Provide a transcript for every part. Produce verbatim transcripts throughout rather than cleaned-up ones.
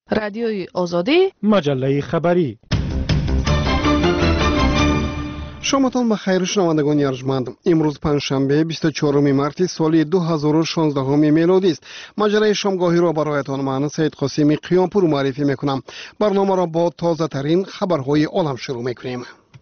رادیوی آزادی، مجله خبری. شامتان بخیر شنوندگان ارجمند. امروز پنجشنبه بیست و چهارم مارس سال دو هزار و شانزده میلادی است. مجله شامگاهی را برایتان من سید قاسمی قیامپور معرفی میکنم. برنامه را با تازه ترین خبرهای عالم شروع میکنیم.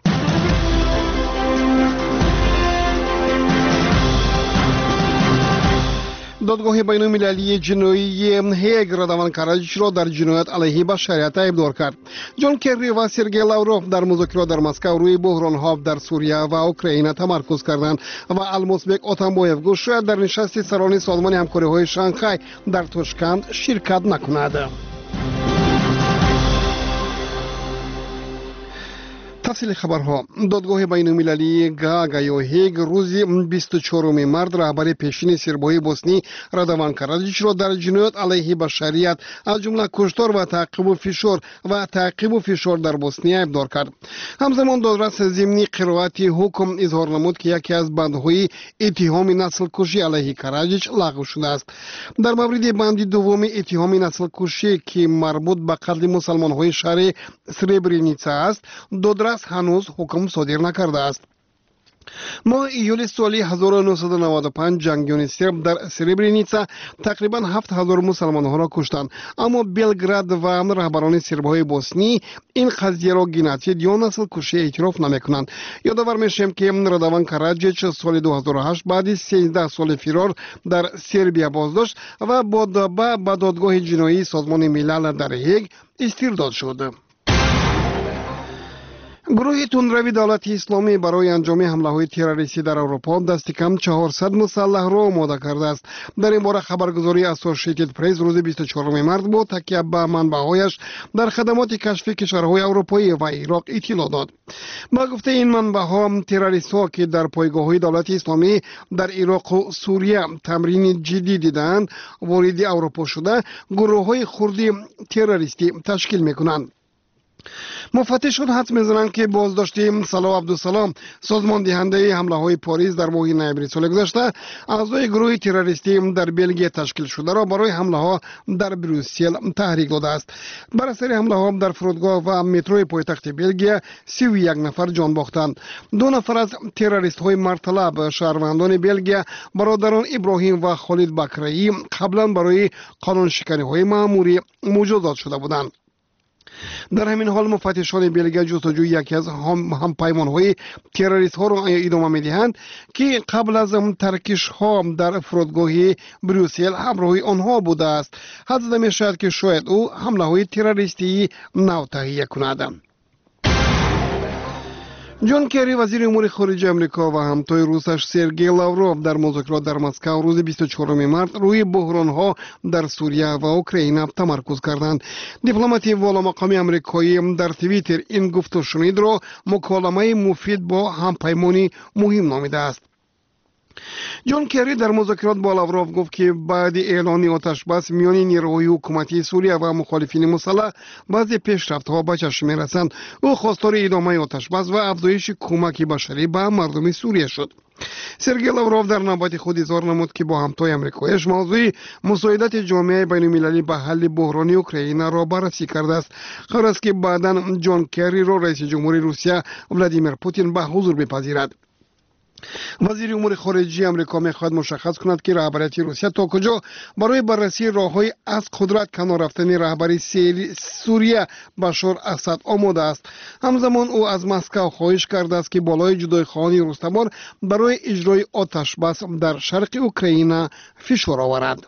دادگاه بین المللی جنایی هیگ رادوان کاراجیچ را در جنایت علیه بشریت ابدار کرد. جان کری و سرگئی لاوروف در مذاکرات در مسکو روی بحران‌ها در سوریه و اوکراین تمرکز کردند و المازبک اتنبایف گفت شاید در نشست سران سازمان همکاری‌های شانگهای در تاشکند شرکت نکند. تفصیل خبرها. دادگاه بین المللی گاگ یا هیگ روز بیست و چهارم مارس رهبر پیشین سرباهای بوسنی رادوان کاراجیچ را در جنایت علیه بشریت از جمله کشتار و تعقیب و فشار و تعقیب و فشار در بوسنی ابدار کرد. همزمان دادرس ضمنی قرائت حکم اظهار نمود که یکی از بندهای اتهام نسل کشی علیه کاراجیچ لغو شده است. در مورد بند دوم اتهام نسل کشی که مربوط به قتل مسلمان‌های شهر سربرینیتسا است، دادرس هنوز حکم صادر نکرده است. ماه ایول سال هزار و نهصد و نود و پنج جنگیان سرب در سربرینیتسا تقریبا هفت هزار مسلمان ها را کشتند، اما بلگراد و رهبران سرب های بوسنی این قضیه را جنسیت یا نسل کشی اعتراف نمیکنند. یادآور میشیم که رادوان کاراجیچ سال دو هزار و هشت بعد از سیزده سال فرار در سربیا بازداشت و با به دادگاه جنایی سازمان ملل در هیگ استرداد شد. گروه تندروی دولت اسلامی برای انجام حمله‌های تروریستی در اروپا دست کم چهارصد مسلح را آماده کرده است. در این باره خبرگزاری اسوسییتد پرس روز بیست و چهارم مارس با تکیه به منبع‌هایش در خدمات کشفی کشورهای اروپایی و عراق اطلاع داد. با گفته این منبع‌ها، تروریست‌ها که در پایگاه‌های دولت اسلامی در عراق و سوریه تمرین جدی دیدند وارد اروپا شده گروه‌های خردی تروریستی تشکیل می‌کنند. مفتشان حدس می‌زنند که بازداشت صلاح عبدالسلام سازمان دهنده حمله های پاریس در ماه نوامبر سال گذشته اعضای گروه تروریستی در بلژیک تشکیل شده را برای حمله ها در بروسل تحریک داده است. بر اثر حمله ها در فرودگاه و متروی پایتخت بلژیک سی و یک نفر جان باختند. دو نفر از تروریست های مرطلب شهروندان بلژیک برادران ابراهیم و خالد بکرایی قبلا برای قانون شکنی های مأموری مجازات شده بودند. در همین حال مفتشان بلژیک جستجوی یکی از هم همپیمان‌های تروریست ها را ادامه می‌دهند که قبل از ترکش ها در فرودگاه بروسل همراه آنها بوده است. حدس زده می‌شود که شاید او حمله های تروریستی نو تهیه کند. جان کری وزیر امور خارجه آمریکا و همتای روسش سرگئی لاوروف در مذاکرات در مسکو روز بیست و چهارم مارس روی بحران‌ها در سوریه و اوکراین تمرکز کردند. دیپلمات والا مقامی آمریکایی در توییتر این گفت و شنید را مکالمه مفید با همپیمانی مهم نامیده است. جان کری در مذاکرات با لاوروف گفت که بعد اعلان آتش بس میان نیروهای حکومتی سوریه و مخالفین مسلح بعضی پیشرفت‌ها به چشم می‌رسند. او خواستار ادامه آتش بس و افزایش کمک بشری به مردم سوریه شد. سرگئی لاوروف در نوبت خود اظهار نمود که با همتای آمریکایش موضوع مساعدت جامعه بین المللی به حل بحران اوکراین را بررسی کرده است. قرار است که بعداً جان کری را رئیس جمهور روسیه ولادیمیر پوتین به حضور بپذیرد. وزیر امور خارجه آمریکا می‌خواهد مشخص کند که رهبریت روسیه تا کجا برای بررسی راه‌های از قدرت کنار رفتن رهبری سوریه بشار اسد آماده است. همزمان او از مسکو خواهش کرده است که بالای جدایخواهان رستمار برای اجرای آتش بس در شرق اوکراین فشار آورد.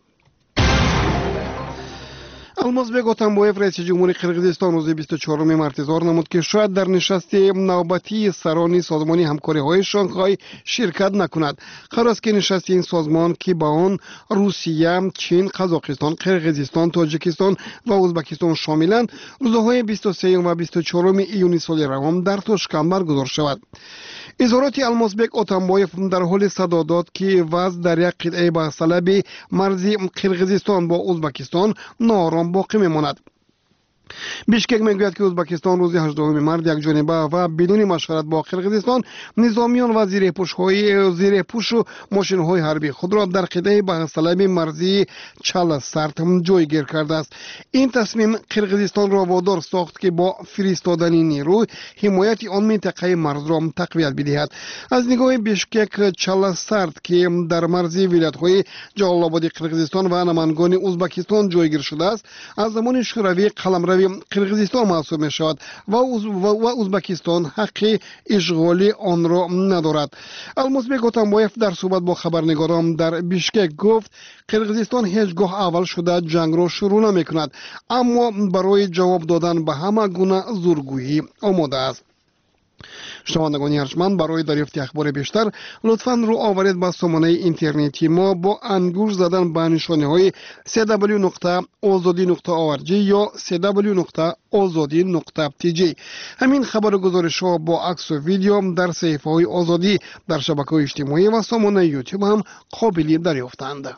المازبک اتنبایف رئیس جمهور قرقیزستان روز بیست و چهارم مارس اظهار نمود که شاید در نشست نوبتی سران سازمان همکاری‌های شانگهای شرکت نکند. قرار است که نشست این سازمان که با آن روسیه، چین، قزاقستان، قرقیزستان، تاجیکستان و ازبکستان شاملند روزهای بیست و سه و بیست و چهارم ایون سال روان در تاشکند برگزار شود. اظهارات المازبک اتنبایف در حال صدا داد که وضع در یک قطعه به صلب مرزی قرقیزستان با ازبکستان ناآرام باقی میماند. بیشکک میگوید که ازبکستان روز هجدهم مارد یک جانبه و بدون مشورت با قرقیزستان نظامیان و زیرپوش‌های زیرپوش و ماشین‌های حربی خود را در قطعه بحث‌طلب مرزی چالسارت جایگیر کرده است. این تصمیم قرقیزستان را وادار ساخت که با فرستادن نیروی حمایت آن منطقه مرز را تقویت بدهد. از نگاه بیشکک چالسارت که در مرزی ولایت‌های جلال آباد قرقیزستان و نمنگان ازبکستان جایگیر شده است، از زمان شوروی قلمرو قرقیزستان محسوب می شود و ازبکستان حق اشغال آن را ندارد. المصبح گوتنبایف در صحبت با خبرنگاران در بیشکک گفت قرقیزستان هیچگاه اول شده جنگ را شروع نمی کند، اما برای جواب دادن به همه گونه زورگویی آماده است. شنوندگان ارجمند، برای دریافت اخبار بیشتر لطفاً رو آورید به سامانه اینترنتی ما با انگوش زدن به نشانه‌های سی دبلیو نقطه آزادی نقطه او ار جی یا سی دبلیو نقطه آزادی نقطه تی جی. همین خبر گزارش‌ها با عکس و ویدیو در صفحه‌های آزادی در شبکه‌های اجتماعی و سامانه یوتیوب هم قابل دریافتند.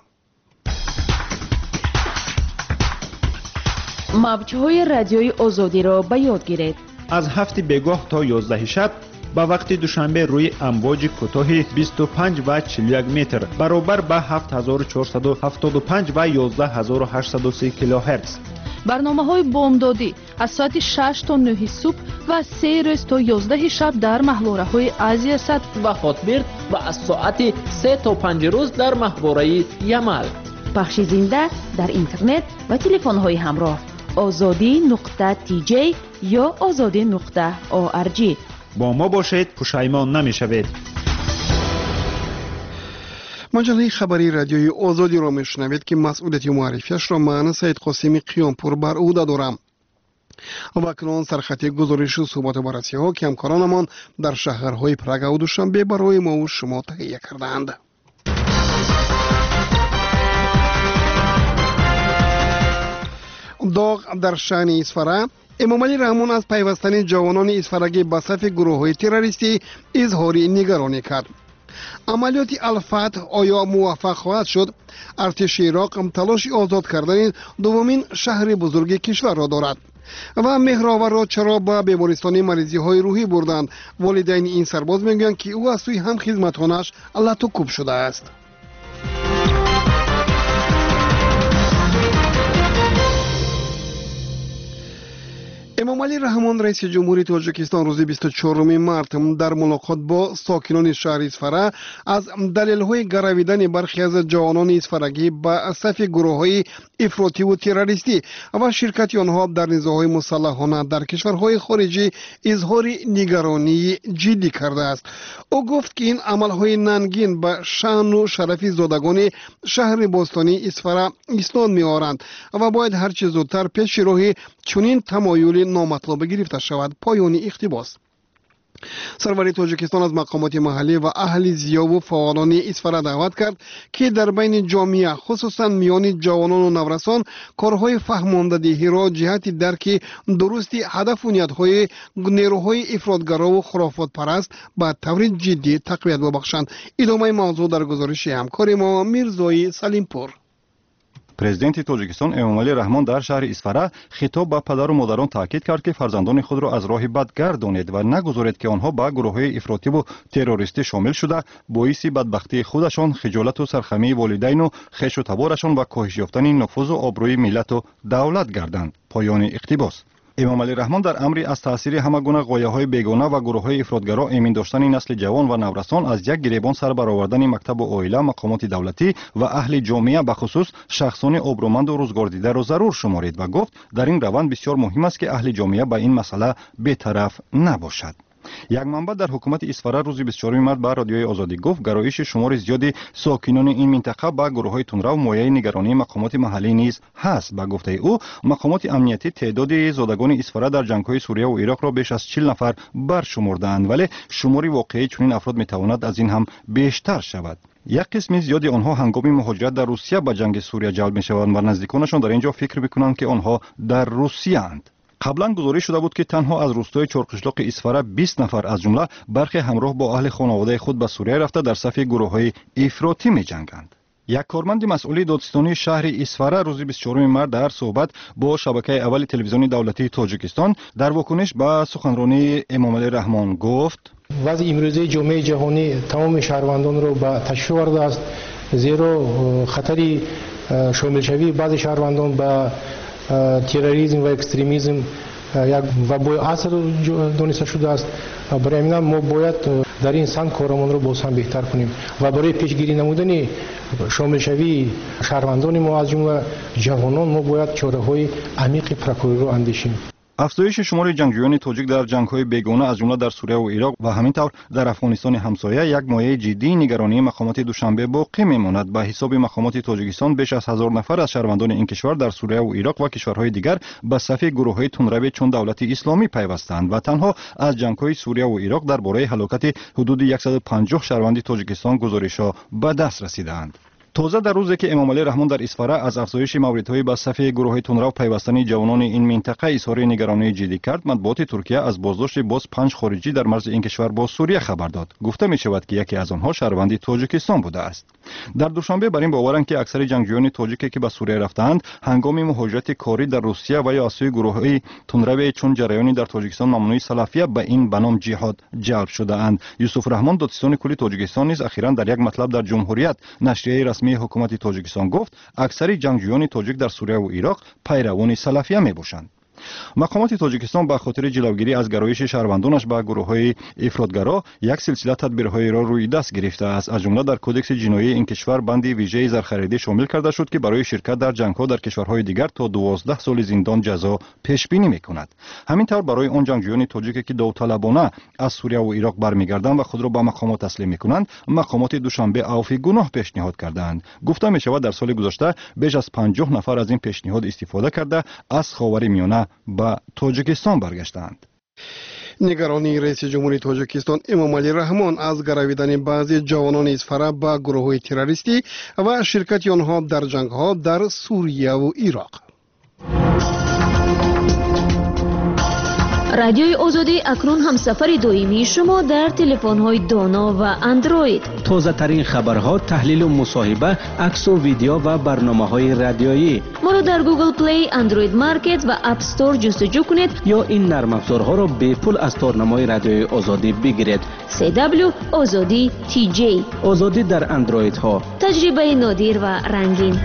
موج‌های رادیوی آزادی را به یاد گیرید. از هفت بگاه تا یازده شب با وقت دوشنبه روی امواج کوتاه بیست و پنج و چهل و یک متر برابر به هفت هزار و چهارصد و هفتاد و پنج و یازده هزار و هشتصد و سی کیلوهرتز. برنامه‌های بامدادی از ساعت شش تا نه صبح و سه روز تا یازده شب در محوره‌های آسیا صد و خاطبرد و از ساعت سه تا پنج روز در محوره یمل. پخش زنده در اینترنت و تلفن‌های همراه آزادی نقطه تی جی یا آزادی نقطه او ار جی. با ما باشید، پشیمان نمی‌شوید. مجله خبری رادیوی آزادی را میشنوید که مسئولیت معرفیش را من سید قاسمی قیامپور بر عهده دارم. و اکنون سرخط گزارش و صحبت و بررسی‌ها که همکارانمان در شهرهای پراگ و دوشنبه برای ما و شما تهیه کردند. داغ در شأن اسفره. امامعلی رحمون از پیوستن جوانان اسفرگی به صف گروه‌های تروریستی اظهار نگرانی کرد. عملیات الفتح آیا موفق خواهد شد؟ ارتش عراق تلاش آزاد کردن دومین شهر بزرگ کشور را دارد. و مهراور را چرا به بیمارستان مریضی های روحی بردند؟ والدین این سرباز میگویند که او از سوی هم خدمتانش لطوکوب شده است. امامعلی رحمان رئیس جمهوری تاجیکستان روز بیست و چهارم مارس در ملاقات با ساکنان شهر اسفره از دلایل گرویدن برخی از جوانان اسفرگی به صف گروه‌های افراطی و تروریستی و شرکت آنها در نزاع‌های مسلحانه در کشورهای خارجی اظهار نگرانی جدی کرده است. او گفت که این عمل‌های ننگین به شأن و شرف زادگان شهر باستانی اسفره اسناد می‌آورند و باید هر چه زودتر پیش راه چنین تمایل نامطلوب گرفته شود. پایان اقتباس. سروری تاجیکستان از مقامات محلی و اهل زیا و فعالان اسفره دعوت کرد که در بین جامعه خصوصا میان جوانان و نورسان کارهای فهماندهی را جهت درک درست هدف و نیت‌های نیروهای افراطگرا و خرافات پرست به طور جدی تقویت ببخشند. ادامه موضوع در گزارش همکار ما میرزای سلیمپور. پرزیدنت تاجیکستان امامعلی رحمان در شهر اسفره خطاب به پدر و مادران تاکید کرد که فرزندان خود را از راه بد گردانید و نگذارید که آنها به گروه‌های افراطی و تروریستی شامل شده باعث بدبختی خودشان، خجالت و سرخمی والدین و خویش و تبارشان و کاهش یافتن نفوذ و آبروی ملت و دولت گردند. پایان اقتباس. امامعلی رحمان در امری از تاثیر همه گونه غایه‌های بیگانه و گروه‌های افراطگرا امین داشتن نسل جوان و نورسان از یک گریبان سر برآوردن مکتب و عائله، مقامات دولتی و اهل جامعه به خصوص شخصان آبرومند و روزگار دیده را ضرور شمارید و گفت در این روند بسیار مهم است که اهل جامعه به این مسئله بی‌طرف نباشد. یک منبع در حکومت اسفره روز بیست و چهارم مارس به رادیوی آزادی گفت گرایش شمار زیادی ساکنان این منطقه به گروه‌های تندرو مایه نگرانی مقامات محلی نیز هست. به گفته او مقامات امنیتی تعداد زادگان اسفره در جنگ‌های سوریه و عراق را بیش از چهل نفر برشمردند، ولی شمار واقعی چنین افراد می‌تواند از این هم بیشتر شود. یک قسم زیادی آنها هنگام مهاجرت در روسیه به جنگ سوریه جلب می‌شوند و نزدیکانشان در اینجا فکر می‌کنند که آنها در روسیه اند. قبلا گزارش شده بود که تنها از روستای چهارقشلاق اسفره بیست نفر از جمله برخی همراه با اهل خانواده خود به سوریه رفته در صف گروه‌های افراطی می‌جنگند. یک کارمند مسئول دادستانی شهر اسفره روز بیست و چهارم مارس در صحبت با شبکه اول تلویزیونی دولتی تاجیکستان در واکنش به سخنرانی امامعلی رحمان گفت: وضع امروزی جامعه جهانی تمام شهروندان را به تشویش آورده است، زیرا خطری شامل شوی بعضی شهروندان به تروریسم و اکستریمیسم یک وبای عصر دانسته شده است. برای همین ما باید در این سمت کارمان را باز هم بهتر کنیم و برای پیشگیری نمودن شامل شوی شهروندان ما از جمله جوانان ما باید چاره‌های عمیق پرکوری را اندیشیم. افزایش شمار جنگجویان تاجیک در جنگ‌های بیگانه از جمله در سوریه و عراق و همینطور در افغانستان همسایه یک مایه جدی نگرانی مقامات دوشنبه باقی میماند. به حساب مقامات تاجیکستان بیش از هزار نفر از شهروندان این کشور در سوریه و عراق و کشورهای دیگر به صف گروه‌های تندرو چون دولت اسلامی پیوستند و تنها از جنگ‌های سوریه و عراق درباره هلاکت حدود صد و پنجاه شهروند تاجیکستان گزارش‌ها به دست رسیدند. تازه در روزی که امامعلی رحمان در اسفره از افزایش موردهای به صف گروه‌های تندرو پیوستن جوانان این منطقه اظهار نگرانی جدی کرد، مطبوعات ترکیه از بازداشت باز پنج خارجی در مرز این کشور با سوریه خبر داد. گفته می شود که یکی از آنها شهروند تاجیکستان بوده است. در دوشنبه بر این باورند که اکثر جنگجویان تاجیکی که به سوریه رفتند هنگام مهاجرت کاری در روسیه و یا از سوی گروه‌های تندرو چون جریانی در تاجیکستان ممنوع سلفیه به این بنام جهاد جلب شده اند. یوسف رحمان دادستان کلی تاجیکستان نیز اخیراً در یک مطلب در جمهوریت نشریه رسمی حکومت تاجیکستان گفت اکثر جنگجویان تاجیک در سوریه و عراق پیروان سلفیه می باشند. مقامات تاجیکستان به خاطر جلوگیری از گرایش شهروندانش به گروه‌های افراطگرا یک سلسله تدبیرهای را روی دست گرفته است. از جمله در کدکس جنایی این کشور بندی ویژه زرخریدی شامل کرده شد که برای شرکت در جنگ‌ها در کشورهای دیگر تا دوازده سال زندان جزا پیش بینی می‌کند. همینطور برای آن جنگجویان تاجیک که داوطلبانه از سوریه و عراق برمیگردند و خود را به مقامات تسلیم می‌کنند، مقامات دوشنبه عفو گناه پیشنهاد کردند. گفته می‌شود در سال گذشته بیش از پنجاه نفر از این پیشنهاد استفاده کرده از خاورمیانه به تاجیکستان برگشتند. نگرانی رئیس جمهوری تاجیکستان امامعلی رحمان از گرویدن بعضی جوانان اسفره به گروه‌های تروریستی و شرکت آنها در جنگ‌ها در سوریه و عراق. رادیوی آزادی اکنون همسفر دائمی شما در تلفن‌های دانا و اندروید. تازه ترین خبرها، تحلیل و مصاحبه، عکس و ویدیو و برنامه‌های رادیویی. ما را در گوگل پلی، اندروید مارکت و اپ استور جستجو کنید یا این نرم افزارها را به پول از تارنمای رادیوی آزادی بگیرید. سی دبلیو آزادی تی جی. آزادی در اندروید ها. تجربه نادر و رنگین.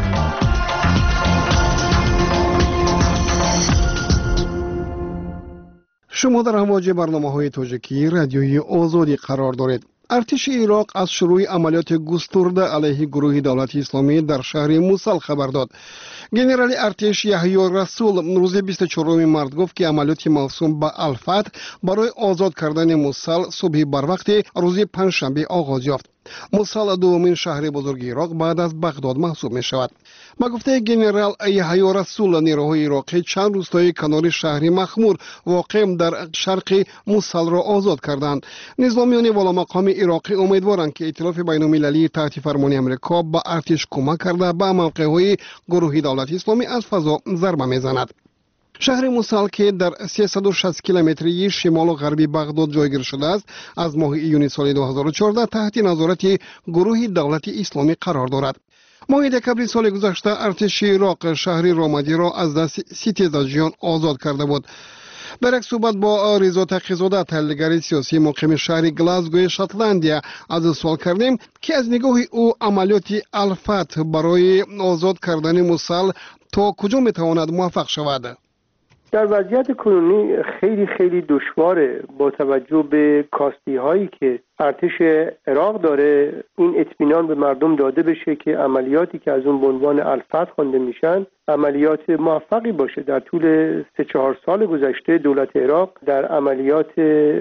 شما در امواج برنامه‌های تاجیکی رادیوی آزادی قرار دارید. ارتش عراق از شروع عملیات گسترده علیه گروه دولت اسلامی در شهر موصل خبر داد. گنرال ارتش یحیی رسول روز بیست و چهارم مارس گفت که عملیات موسوم به الفتح برای آزاد کردن موصل صبح بر وقت روز پنجشنبه آغاز یافت. موصل دومین شهر بزرگ عراق بعد از بغداد محسوب می شود. با گفته گنرال یحیی رسول، نیروهای عراقی چند روستای کنار شهر مخمور واقع در شرق موصل را آزاد کردند. نظامیان والا مقام عراقی امیدوارند که ائتلاف بین‌المللی تحت فرمان آمریکا با ارتش کمک کرده به موقع‌های گروه دولت اسلامی از فضا ضربه میزند. شهر موصل که در سیصد و شصت کیلومتری شمال و غربی بغداد جایگیر شده است، از ماه ایون سال دو هزار و چهارده تحت نظارت گروه دولت اسلامی قرار دارد. ماه دکبر سال گذشته ارتش عراق شهر رامادی را از دست ستیزجویان آزاد کرده بود. در یک صحبت با رضا تقی‌زاده، تحلیلگر سیاسی مقیم شهر گلاسگوی شاتلندیا، از سوال کردیم که از نگاه او عملیات الفتح برای آزاد کردن موصل تا کجا میتواند موفق شود؟ در وضعیت کنونی خیلی خیلی دشواره با توجه به کاستی هایی که ارتش عراق داره این اطمینان به مردم داده بشه که عملیاتی که از اون به عنوان الفتح خوانده میشن عملیات موفقی باشه. در طول سه چهار سال گذشته دولت عراق در عملیات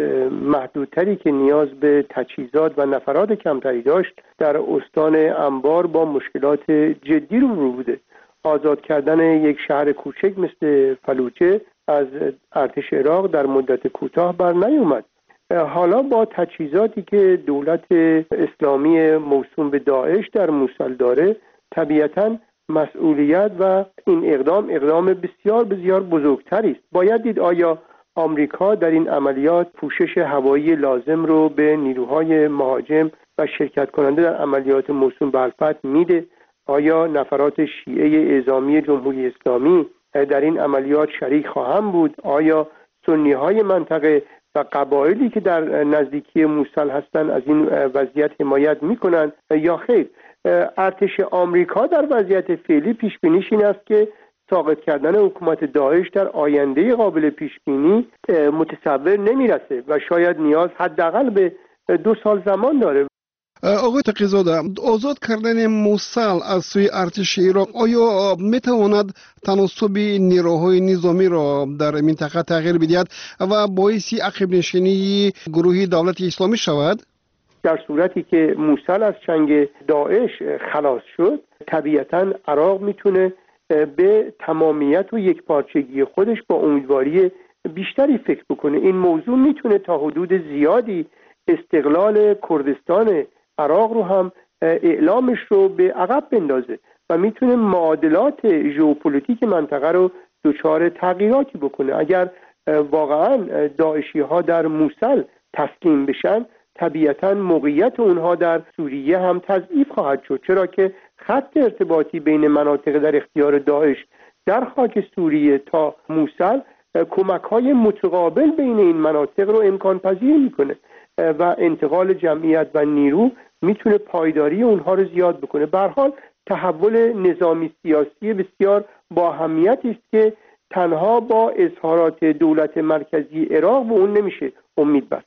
محدودتری که نیاز به تجهیزات و نفرات کمتری داشت در استان انبار با مشکلات جدی روبرو بوده. آزاد کردن یک شهر کوچک مثل فلوجه از ارتش عراق در مدت کوتاه بر نیومد. حالا با تجهیزاتی که دولت اسلامی موسوم به داعش در موصل داره، طبیعتاً مسئولیت و این اقدام اقدام بسیار بسیار بزرگتری است. باید دید آیا آمریکا در این عملیات پوشش هوایی لازم رو به نیروهای مهاجم و شرکت کننده در عملیات موسوم به الفتح میده آیا نفرات شیعه اعزامی جمهوری اسلامی در این عملیات شریک خواهند بود؟ آیا سنی های منطقه و قبایلی که در نزدیکی موصل هستند از این وضعیت حمایت میکنند یا خیر؟ ارتش آمریکا در وضعیت فعلی پیش بینیش این است که ساقط کردن حکومت داعش در آینده قابل پیش بینی متصور نمیرسه و شاید نیاز حداقل به دو سال زمان داره. آقای تقی‌زاده، آزاد کردن موصل از سوی ارتش عراق آیا میتواند تناسب نیروهای نظامی را در منطقه تغییر بدهد و باعث عقب نشینی گروه دولت اسلامی شود؟ در صورتی که موصل از چنگ داعش خلاص شد، طبیعتاً عراق میتونه به تمامیت و یکپارچگی خودش با امیدواری بیشتری فکر بکنه. این موضوع میتونه تا حدود زیادی استقلال کردستان عراق رو هم اعلامش رو به عقب بندازه و میتونه معادلات ژئوپلیتیک منطقه رو دچار تغییراتی بکنه. اگر واقعا داعشی ها در موصل تسلیم بشن، طبیعتا موقعیت اونها در سوریه هم تضعیف خواهد شد، چرا که خط ارتباطی بین مناطق در اختیار داعش در خاک سوریه تا موصل کمک های متقابل بین این مناطق رو امکان پذیر میکنه و انتقال جمعیت و نیرو میتونه پایداری اونها رو زیاد بکنه. به هر حال تحول نظامی سیاسی بسیار با اهمیتی است که تنها با اظهارات دولت مرکزی عراق به اون نمیشه امید بست.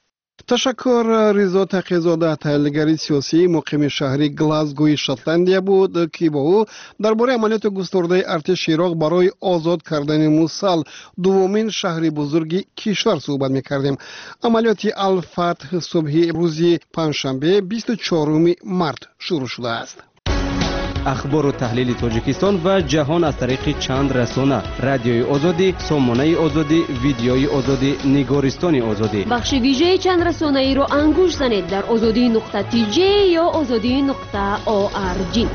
تشکر. رضا تقی‌زاده، تحلیلگر سیاسی مقیم شهری گلاسگوی شوتلندیا بود که با او درباره عملیات گسترده ارتش عراق برای آزاد کردن موصل، دومین شهر بزرگ کشور، صحبت می‌کردیم. عملیات الفتح صبح روز پنجشنبه بیست و چهارم مارس شروع شده است. اخبار و تحلیل تاجیکستان و جهان از طریق چند رسانه: رادیوی آزادی، سامانه آزادی، ویدیوی آزادی، نگارستان آزادی. بخش ویژه چند رسانه ای را انگوش زنید در آزادی نقطه تی جی یا آزادی نقطه او آر جی.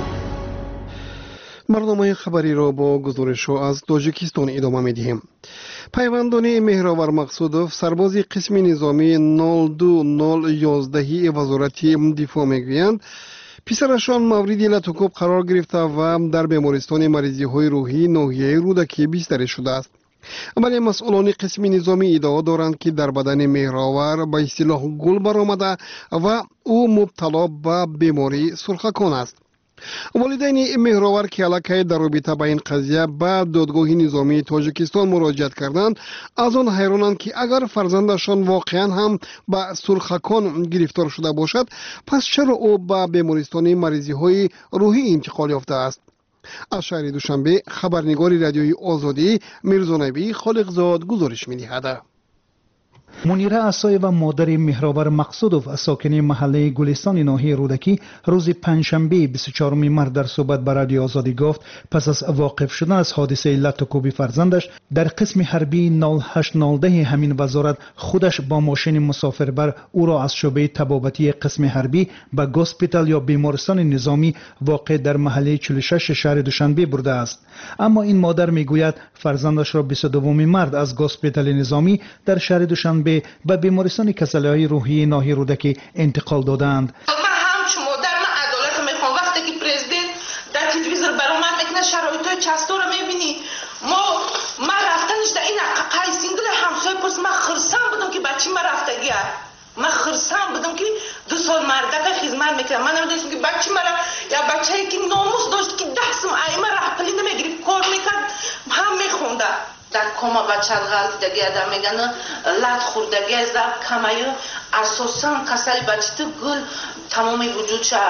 برنامه خبری را با گزارش از تاجیکستان ادامه می‌دهیم. پیوندان مهرآور مقصودوف، سرباز قسم نظامی نود و دو صفر یازده وزارت دفاع میگویند پسرشان موردی لطوکوب قرار گرفته و در بیمارستان مریضی های روحی ناحیه رودکی بستری شده است. ولی مسئولان قسم نظامی ادعا دارند که در بدن مهرآور به اصطلاح گل برآمده و او مبتلا به بیماری سرخکان است. والدین مهرآور که علاقه در رابطه با این قضیه به دادگاه نظامی تاجیکستان مراجعت کردند، از آن حیرانند که اگر فرزندشان واقعا هم به سرخکان گرفتار شده باشد، پس چرا او به بیمارستان مریضی های روحی انتقال یافته است؟ از شهر دوشنبه خبرنگار رادیوی آزادی میرزا نبی خالقزاد گزارش می‌دهد. منیره عصای و مادر مهرآور مقصودوف از ساکنین محله گلستان ناحیه رودکی روز پنجشنبه بیست و چهارم مارس در صحبت با رادیو آزادی گفت پس از واقف شدن از حادثه لطوکوبی فرزندش در قسم حربی نود و هشت نود و ده همین وزارت خودش با ماشین مسافربر او را از شعبه طبابتی قسم حربی به گوسپیتال یا بیمارستان نظامی واقع در محله چهل و شش شهر دوشنبه برده است. اما این مادر میگوید فرزندش را بیست و دو مارس از گوسپیتال نظامی در شهر دوشنبه به بیمارستان کسله‌های روحی ناحیه رودکی انتقال دادند. من همچون مادر من عدالت میخوام. وقتی که پرزیدنت در تلویزیون برآمد میکنه شرایطای چستو رو میبینی، ما من رفتنش در این قای سینگل همسایه پرس من خرسان بودم که بچه من رفتگی است. من خرسان بودم که دو سال مردک خدمت میکردم. من نمیدونستم که بچه من یا بچه‌ای که ناموس داشت که ده سم ایمه رهپلی نمیگیری کار میکرد هم میخونده. در کما بچه غلط دگی آدم میگن لط خوردگی از در کمایی اساساً کسری بچه تو گل تمام وجود چه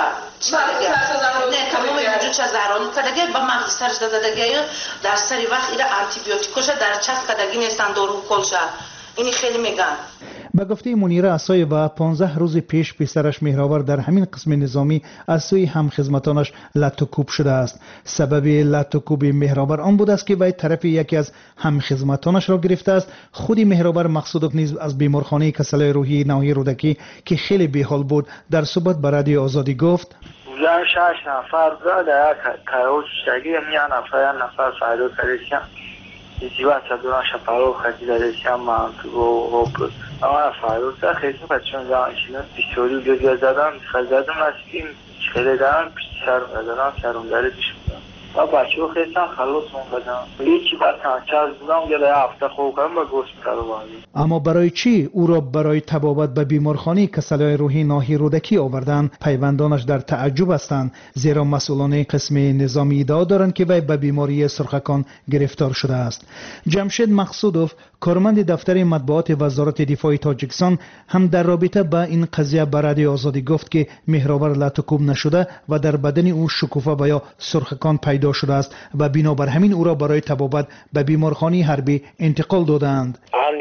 نه تمام وجود چه زهرانو کدگی با مغز سرش دادگی در سری وقت ایره آنتیبیوتیکوش در چست کدگی نیستن دارو کلشه. اینی خیلی میگن. به گفته منیره عصای و پانزده روز پیش پسرش مهرآور در همین قسم نظامی از سوی همخدمتانش لطوکوب شده است. سبب لطوکوب مهرآور آن بود است که وی طرف یکی از همخدمتانش را گرفته است. خودی مهرآور مقصودوف نیز از بیمارخانه کسله‌های روحی ناحیه رودکی که خیلی بی‌حال بود در صحبت با رادیو آزادی گفت بودن شش نفر زده کاروش شگی میان نفر نفر فایده کردیم دیوار چادران شپارو خدی داشتم من تو هوب اما فایده خیلی بچه‌ها جانشین پیشوری گذاشتم خدادم از این خیلی دارم شرم ندارم شرمنداری پیش بودم و بچه ها خیستن خلاص موندن یکی بعد تنچه بودم گله هفته خوب کنم با گوشت کرو بازی. اما برای چی او را برای تبابت به بیمارخانه کسلای روحی ناحیه رودکی آوردن؟ پیوندانش در تعجب هستند، زیرا مسئولان قسم نظامی ادعا دارند که وی به بیماری سرخکان گرفتار شده است. جمشید مقصودوف، کارمند دفتر مطبوعات وزارت دفاع تاجیکستان، هم در رابطه با این قضیه به رادیو آزادی گفت که مهرآور لطوکوب نشده و در بدن او شکوفه و یا سرخکان پیدا شده است و بنابر همین او را برای تبابت به بیمارخانه حربی انتقال دادند.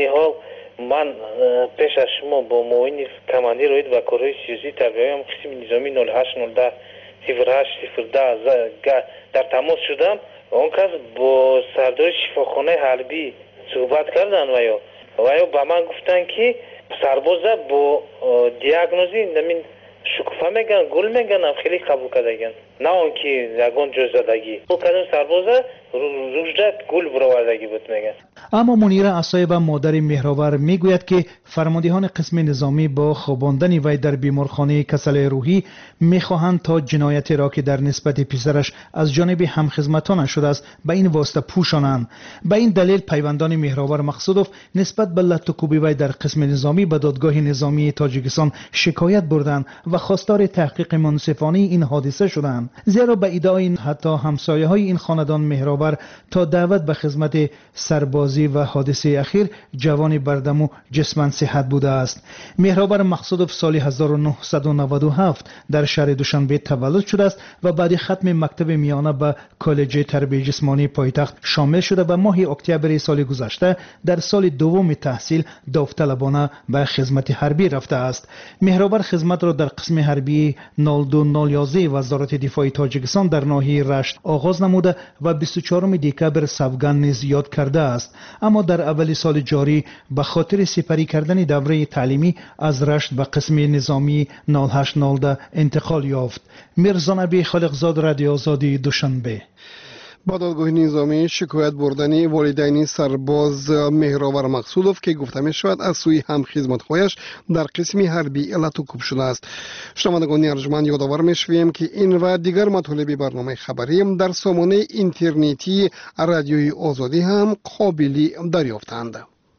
من پیش از شما با معاون کماندیر روید و کارهای سیاسی تربیه‌ام قسم نظامی نود و هشت نود و ده صفر هشت صفر ده در تماس شدم. اون کس با سردار شفاخانه حربی صحبت کردن و یا و یا به من گفتن که سربازا با دیاگنوزی نمین شکوفه میگن گل میگن هم خیلی قبول کردگن نه اون که یگان جز زدگی او کدوم سربازا روشدت گل برآوردگی بود میگن. اما منیره عصایب مادر مهرآور میگوید که فرماندهان قسم نظامی با خواباندن وی در بیمارخانه کسلای روحی میخواهند تا جنایتی را که در نسبت پسرش از جانب همخدمتانش شده است به این واسطه پوشانند. به این دلیل پیوندان مهرآور مقصودوف نسبت به لطوکوبی وی در قسم نظامی به دادگاه نظامی تاجیکستان شکایت بردند و خواستار تحقیق منصفانه این حادثه شدند، زیرا به ادعای حتی همسایه های این خاندان مهرآور تا دعوت به خدمت سربازی و حادثه اخیر جوان بردم و جسماً صحت بوده است. مهرآور مقصودوف سال هزار و نهصد و نود و هفت در شهر دوشنبه تولد شده است و بعد ختم مکتب میانه به کالج تربیت جسمانی پایتخت شامل شده و ماه اکتبر سال گذشته در سال دوم تحصیل داوطلبانه به خدمت حربی رفته است. مهرآور خدمت را در قسم حربی نود و دو نود و یک وزارت دفاع تاجیکستان در ناحیه رشت آغاز نموده و بیست و چهارم دکبر سوگند نیز یاد کرده است، اما در اول سال جاری به خاطر سپری کردن دوره تعلیمی از رشت به قسم نظامی نود و هشت نود و ده انتقال یافت. میرزا نبی خالقزاد، رادیو آزادی، دوشنبه. با دادگاه نظامی شکایت بردن والدین سرباز مهرآور مقصودوف که گفته می شود از سوی همخدمت‌هایش در قسم حربی لطوکوب شده است. شنوندگان ارجمند یادآور می شویم که این و دیگر مطالب برنامه خبری در سامانه اینترنتی رادیوی آزادی هم قابل دریافتند.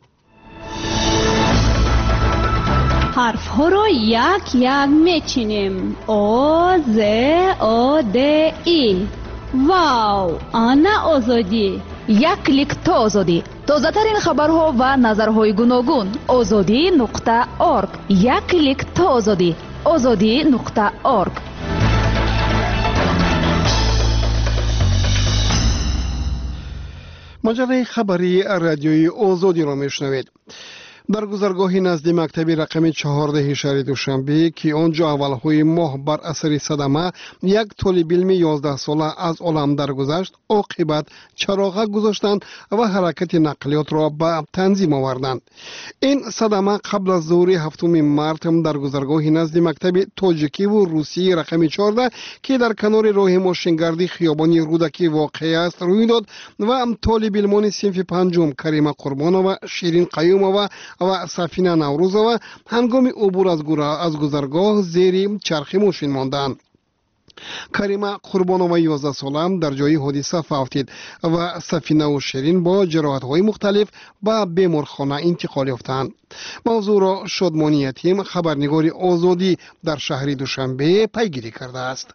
حرف ها را یک یک میچینیم. او ز او د ای. واو، آنا آزادی. یک کلیک تا آزادی. تازه ترین خبرها و نظرهای گوناگون. آزادی نقطه اورگ. یک کلیک تا آزادی. آزادی نقطه اورگ. مجله خبری رادیوی آزادی را میشنوید. در گذرگاه نزد مکتب رقم چهارده شهر دوشنبه که آنجا اولهای ماه بر اثر صدمه یک طالب علم یازده ساله از عالم درگذشت، عاقبت چراغک گذاشتند و حرکت نقلیات را به تنظیم آوردند. این صدمه قبل از ظهر هفتم مارس در گذرگاه نزد مکتب تاجیکی و روسی رقم چهارده که در کنار راه ماشینگردی خیابانی رودکی واقع است روی داد و طالب علمان صنف پنجم کریمه قربانова، شیرین قیومova و سفینه نوروزова هنگام عبور از از گذرگاه زیر چرخ ماشین ماندند. کریمه قربانova یازده ساله در جای حادثه فوت دید و سفینه و شیرین با جراحت‌های مختلف به بیمارخانه انتقال یافتند. موضوع را شادمانی یتیم، خبرنگار آزادی در شهر دوشنبه پیگیری کرده است.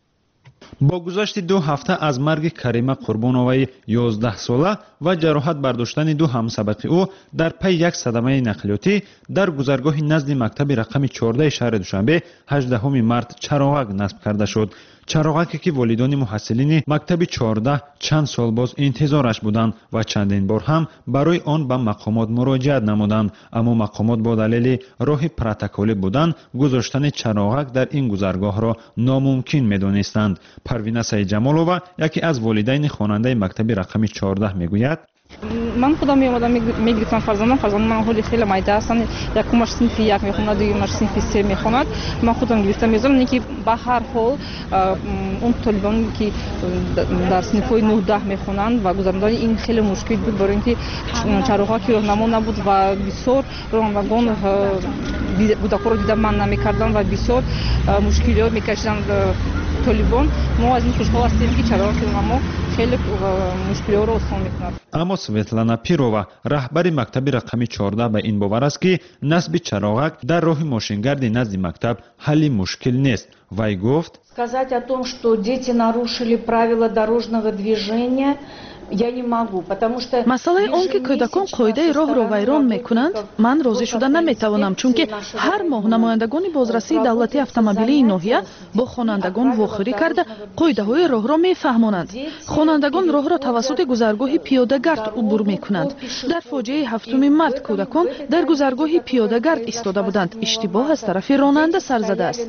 با گذشت دو هفته از مرگ کریمه قربانوای یازده ساله و جراحت برداشتن دو همسبق او در پی یک صدمه نقلیاتی در گذرگاه نزد مکتب رقم چهارده شهر دوشنبه هجدهم مارس چراغک نصب کرده شد. چراغکی که والدان محصلین مکتب چهارده چند سال باز انتظارش بودند و چندین بار هم برای آن به مقامات مراجعت نمودند، اما مقامات با دلیل راه پروتکلی بودن گذاشتن چراغک در این گذرگاه را ناممکن می‌دانستند. پروینه سیدجمالووا یکی از والدین خواننده مکتب رقم چهارده میگوید: من خودم می اومدم میگفتم فرزندم فرزندم من حالی خیلی مایده هستن، یکمش صنف یک میخوند، دویمش صنف سه میخوند. من خودم گرفتم میذارم که به هر حال اون طالبانی که در صنف‌های نه ده میخونند و گذراندن این خیلی مشکل بود، برای اینکه چراغکی راهنما نبود و بسیار رانندگان کودکان رو دیدم من نمیکردن و بسیار مشکلات میکشیدند طالبان ما از این خوشحال هستیم که چراغ که ما خیلی مشکلات رو آسان میکنند. اما سویتلانا پیرووا رهبر مکتب رقمی چهارده به این باور است که نصب چراغک در راه ماشینگرد نزد مکتب حل مشکل نیست. وی گفت сказать о том, что дети нарушили правила дорожного движения, я не могу, потому что масъалаи он ки кӯдакон қоидаи роҳро вайрон мекунанд, ман розӣ шуда наметавонам, чунки ҳар моҳ намояндагони бозрасии давлати автомобилии ноҳия бо хонандагон вохӯрӣ карда қоидаҳои роҳро мефаҳмонанд. хонандагон роҳро тавассути гузаргоҳи пиёдагард убур мекунанд. дар фоҷиаи ҳафтуми март кӯдакон дар гузаргоҳи пиёдагард истода буданд. иштибоҳ аз тарафи ронанда сар задааст.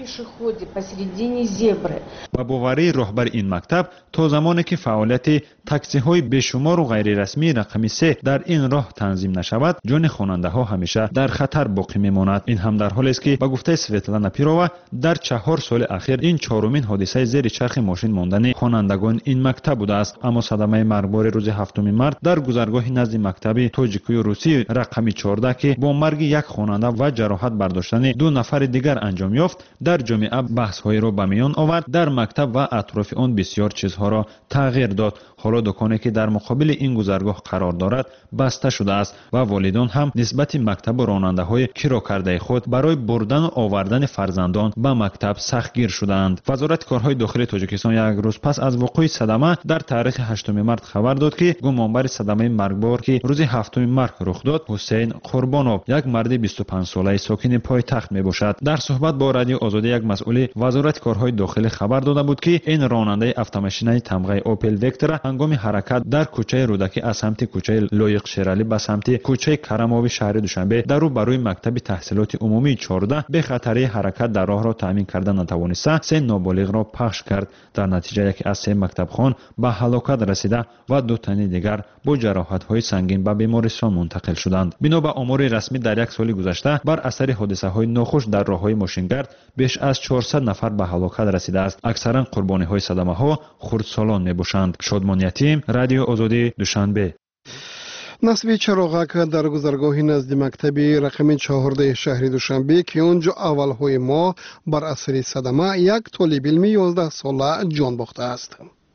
ба боварии роҳбари ин мактаб то замоне ки фаъолияти таксиҳои бешумору ғайрирасмии рақами се дар ин роҳ танзим нашавад, ҷони хонандаҳо ҳамеша дар хатар боқӣ мемонад. ин ҳам дар ҳолест ки ба гуфтаи Светлана Пирова дар чаҳор соли ахир ин чорумин ҳодисаи зери чархи мошин мондани хонандагони ин мактаб будааст. аммо садамаи маргбори рӯзи ҳафтуми март дар гузаргоҳи назди мактаби тоҷикию русии рақами чорда ки бо марги як хонанда ва ҷароҳат бардоштани ду нафари дигар анҷом ёфт, дар ҷомеа баҳсҳоеро ба миён овард. дар мактаб ва атрофи он бисёр чизҳоро тағйир дод. ҳоло дуконе ки дар муқобили ин гузаргоҳ қарор дорад баста шудааст ва волидон ҳам нисбати мактабу ронандаҳои кирокардаи худ барои бурдану овардани фарзандон ба мактаб сахтгир шудаанд. вазорати корҳои дохилии тоҷикистон як рӯз пас аз вуқӯи садама дар таърихи ҳаштуми март хабар дод ки гумонбари садамаи маргбор ки рӯзи ҳафтуми март рух дод, ҳусейн қурбонов, як марди бисту панҷсолаи сокини пойтахт мебошад. дар суҳбат бо радиои озодӣ як масъули вазорати корҳои дохилӣ хабар дода буд ки ин ронандаи автомошинаи тамғаи Opel Vectra ҳангоми ҳаракат дар кӯчаи рӯдакӣ аз самти кӯчаи Лоиқ Шералӣ ба самти кӯчаи Карамови шаҳри Душанбе дар рӯ ба рӯи мактаби таҳсилоти умумии чорда бехатарии ҳаракат дар роҳро таъмин карда натавониста се ноболиғро пахш кард. дар натиҷа яке аз се мактабхон ба ҳалокат расида ва ду тани дигар бо ҷароҳатҳои сангин ба бемористон мунтақил шуданд. бино ба омори расмӣ дар як соли гузашта бар асари ҳодисаҳои нохуш дар роҳҳои мошингард беш аз чорсад нафар ба ҳалокат расидааст. аксаран қурбониҳои садамаҳо хурдсолон мебошанд. шодмон ятим, радиои озодӣ, Душанбе. насби чароғак дар гузаргоҳи назди мактаби рақами чаҳордаи шаҳри Душанбе ки он ҷо аввалҳои моҳ бар асари садама як толибилми ёздаҳсола ҷон бохтааст.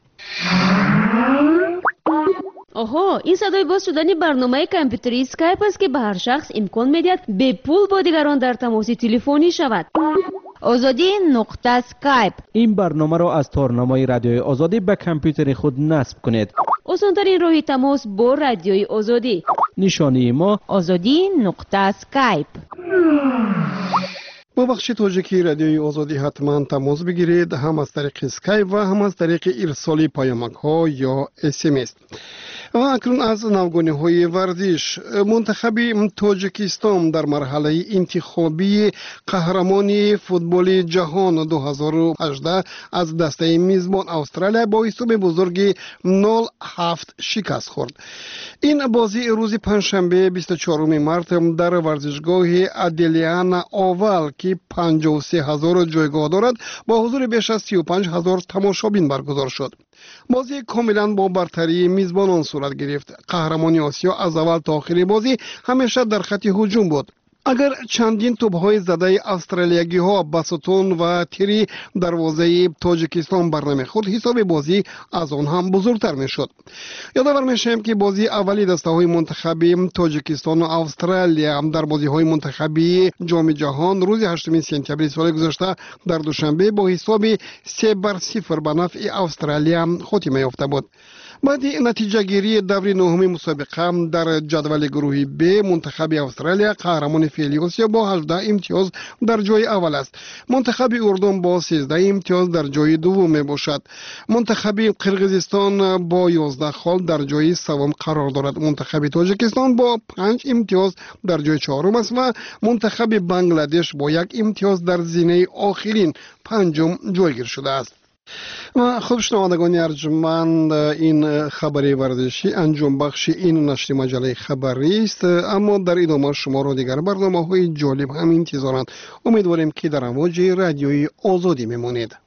оҳо, ин садои боз шудани барномаи компютерии Skype аст ки ба ҳар шахс имкон медиҳад бепул бо дигарон дар тамоси телефонӣ шавад. озодӣ нуқта Skype. ин барномаро аз торнамои радиои озодӣ ба компютери худ насб кунед. осонтарин роҳи тамос бо радиои озодӣ. нишонии мо озодӣ нуқта Skype. با بخش توجیکی رادیوی آزادی حتما تماس بگیرید، هم از طریق اسکایپ و هم از طریق ارسال پیامک ها یا اس ام اس. و اکنون از نوگانی های ورزش، منتخب تاجیکستان در مرحله انتخابی قهرمانی فوتبال جهان دو هزار و هجده از دسته میزبان استرالیا با حساب بزرگی نول هفت شکست خورد. این بازی روز پنجشنبه بیست و چهارم مارس در ورزشگاه ادلیانا اوال که پنجاه و سه هزار جایگاه دارد با حضور بیش از سی و پنج هزار تماشابین برگزار شد. بازی کاملا با برتری میزبانان صورت گرفت. قهرمانی آسیا از اول تا آخر بازی همیشه در خط هجوم بود. اگر چندین توپ‌های زده استرالیایی ها با ستون و تیری دروازه تاجیکستان برنمیخورد، حساب بازی از آن هم بزرگتر میشد. یادآور میشیم که بازی اولی دسته های منتخبی تاجیکستان و استرالیا در بازی های منتخبی جام جهان روز هشتم سپتامبر سال گذشته در دوشنبه با حساب سه بر صفر به نفع استرالیا خاتمه یافته بود. بعد نتیجه گیری دور نهم مسابقه در جدول گروهی ب، منتخب استرالیا قهرمان فعلی آسیا با هجده امتیاز در جای اول است. منتخب اردن با سیزده امتیاز در جای دوم می باشد. منتخب قرقیزستان با یازده خال در جای سوم قرار دارد. منتخب تاجیکستان با پنج امتیاز در جای چهارم است و منتخب بنگلادش با یک امتیاز در زینه آخرین پنجم جایگیر شده است. و خب شنوندگان ارجمند، این خبری ورزشی انجام بخش این نشر مجله خبری است، اما در ادامه شما را دیگر برنامه های جالب هم انتظارند. امیدواریم که در امواج رادیوی آزادی میمانید.